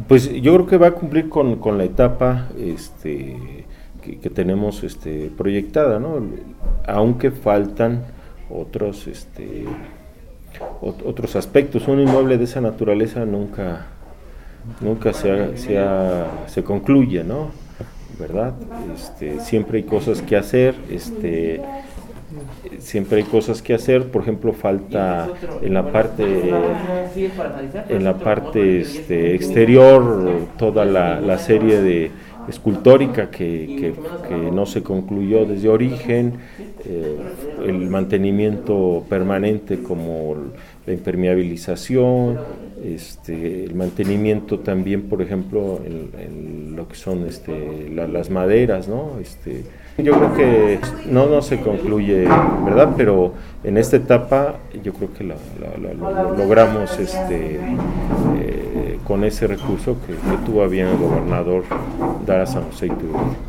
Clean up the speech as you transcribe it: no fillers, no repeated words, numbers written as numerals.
Pues yo creo que va a cumplir con la etapa que tenemos proyectada, ¿no? Aunque faltan otros otros aspectos. Un inmueble de esa naturaleza nunca se concluye, ¿no? ¿Verdad? Siempre hay cosas que hacer, siempre hay cosas que hacer. Por ejemplo, falta en la parte exterior toda la serie de escultórica que no se concluyó desde origen, el mantenimiento permanente como la impermeabilización, el mantenimiento también, por ejemplo, en lo que son las maderas, ¿no? Yo creo que no se concluye, ¿verdad? Pero en esta etapa yo creo que lo logramos con ese recurso que tuvo a bien el gobernador dar a San José Iturbide.